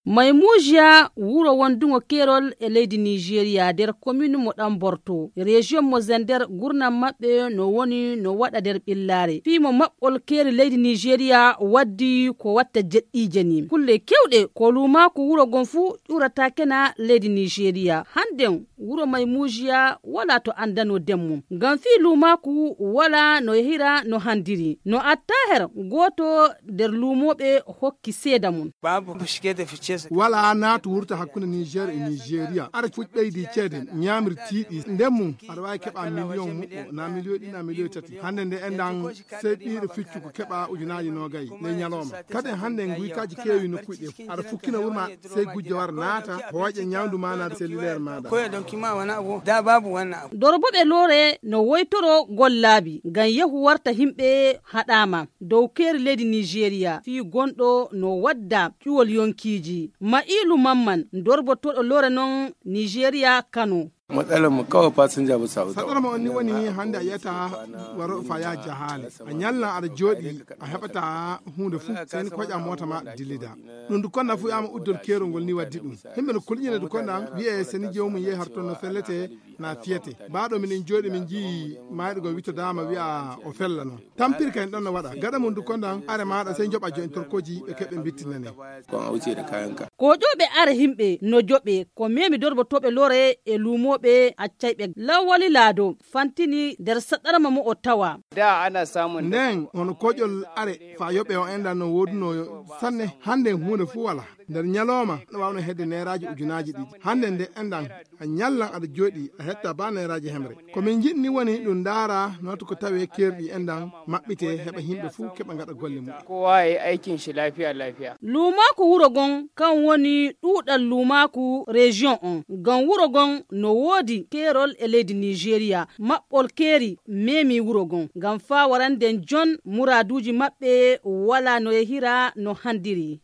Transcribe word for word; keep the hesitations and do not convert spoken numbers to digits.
Mai mujiya wuro wandungo kerol e leydi Nigeria der commune mo ɗan Borto région mo Zender gurnam maɓɓe no woni no waɗa der ɓillare fimo maɓɓol keri leydi Nigeria waddi ko watta jeɗɗije ni kulle kewɗe ko luma ko wuro gon fu ƴurata kena leydi Nigeria handen wuro mai mujiya wala to andano demmum ngam fi lumaku wala no hira no handiri no attaher goto der lumoɓe hokki seeda mun babu shige da fice wala naatu wurta hakkunde Niger e Nigeria ara fuɗɗaydi ceede ñamir tiiɗi ndemmu aɗa wawi keɓa million muɗɗo na million ɗi na million tati hande nde endan seeɗiɗo ficcu ko keɓa ujunaji nogayi ley ñalawma kadi hande guykaji keewi nokkuji ɗe aɗa fukkina wurma sey gujjo war naata hooƴe ñawdu ma naata cellulaire maɗa koye donc ma wana abu da babu wannan abu doroboɓe loore no woytoro gollaabi ngam yehu warta himɓe haɗama dow keeri leydi Nigeria fi gonɗo no wadda ƴuwol yonkiji Ma'ilu Mamman dorbotoɗo loore non Nigeria Kano. matsalar mu kawai fasinja ba sa wuta sadar ma wani wani hande a yata waro fa ya jahale a nyalla ar jodi a hebata hunde fu sen ko ja mota ma dilida dun ko na fu ama uddol kero ngol ni waddi dum himbe no kulnyina du ko na wi'e sen jewmu ye harto no fellete na fiyete baado min jodi min ji maado go wito dama wi'a o fella no tampir kan don no wada gada mun du ko dan are maada sen joba jo interkoji be kebe bittinane ko a wuce da kayanka ko jobe are himbe no jobe ko memi dorbotobe lore e lumo be accayɓe lawali laado fantini der saɗarma mo o tawa da ana samun nden on koƴol are fa yoɓe o enda no woduno sanne hande hunde fu wala nder ñalawma no wawno hedde neraji ujunaji ɗiɗi hande nde endan a ñallan aɗa jooɗi a hetta ba neraji hemre komin jiɗni woni ɗum daara noto ko tawe kerɗi endan maɓɓite heɓa himɓe fu keɓa gaɗa golle mum kowa yi aikin shi lafiya lafiya lumaku wuro gon kan woni ɗuɗal lumaku région on gan wuro gon no woodi kerol e leydi Nigeria maɓɓol keeri memi wuro gon ngam fa waranden jon muraduji maɓɓe wala no yehira no handiri